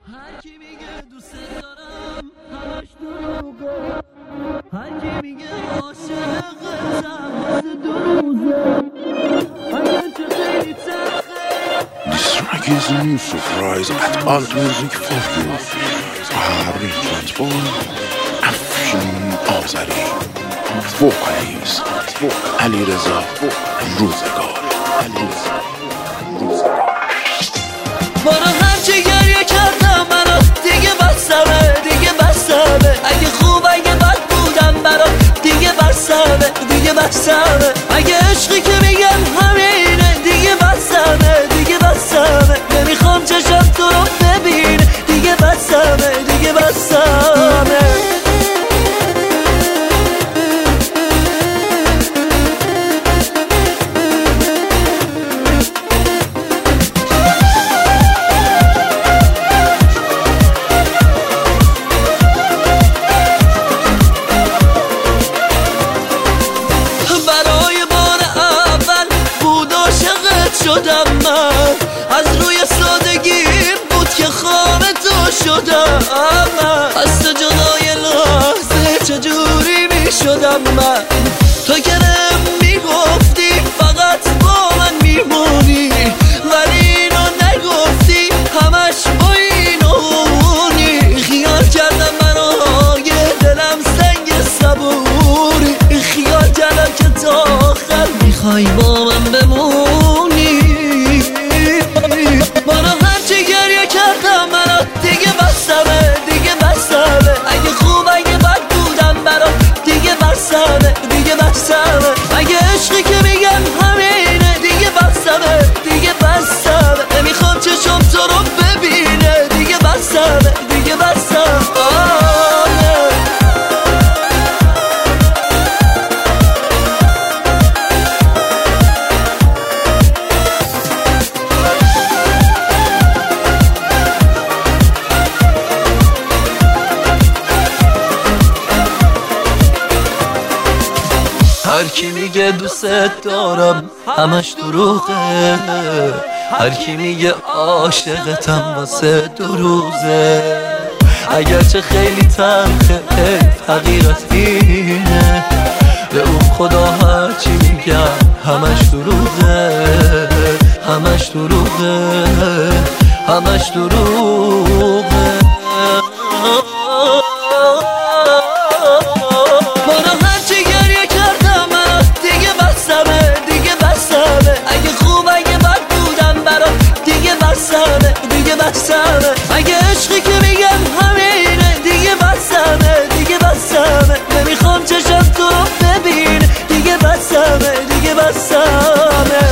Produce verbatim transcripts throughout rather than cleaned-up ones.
هر کی میگه دوست دارم همش دروغه، هر کی میگه عاشقتم واسه دو روزه، اگر چه خیلی تلخه. This track is a new surprise at Alt Music for you. Harry Transform, Afshin Azari, Vocalist, Ali Reza, Rozegar. برو هرچی گریه کردم منو دیگه بسمه، دیگه بسمه. اگه خوب اگه بد بودم برات دیگه بسمه، دیگه بسمه. اگه عشقی که میگن همینه دیگه بسمه، دیگه بسمه. نمیخوام چشم تو رو ببینه دیگه بسمه، دیگه بسمه. شدم من از روی سادگیم بود که خواب تو شدم من، از تو جدای لحظه چجوری می شدم من. تو که میگفتی فقط با من میمونی، ولی اینو نگفتی همش با اینونی. خیال کردم منو یه دلم سنگ صبوری، خیال کردم که تا آخر میخوای با من بمونی. برو هرچی گریه کردم منو دیگه بسمه، دیگه بسمه. اگه خوب اگه بد بودم برات دیگه بسمه، دیگه بسمه. اگه عشقی که میگن همینه دیگه بسمه، دیگه بسمه. نمیخوام چشم تو رو ببینه دیگه بسمه، دیگه بسمه. هر کی میگه دوست دارم همش دروغه، هر کی میگه عاشقتم واسه دو روزه. اگرچه خیلی تلخه حقیقت اینه، به اون خدا هر چی میگم همش دروغه، همش دروغه، همش دروغه. دیگه بسمه. اگه عشقی که میگن همینه دیگه بسمه، دیگه بسمه. نمیخوام چشم تو رو ببینه دیگه بسمه، دیگه بسمه.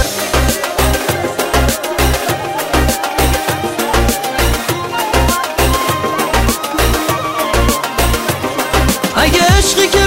اگه عشقی که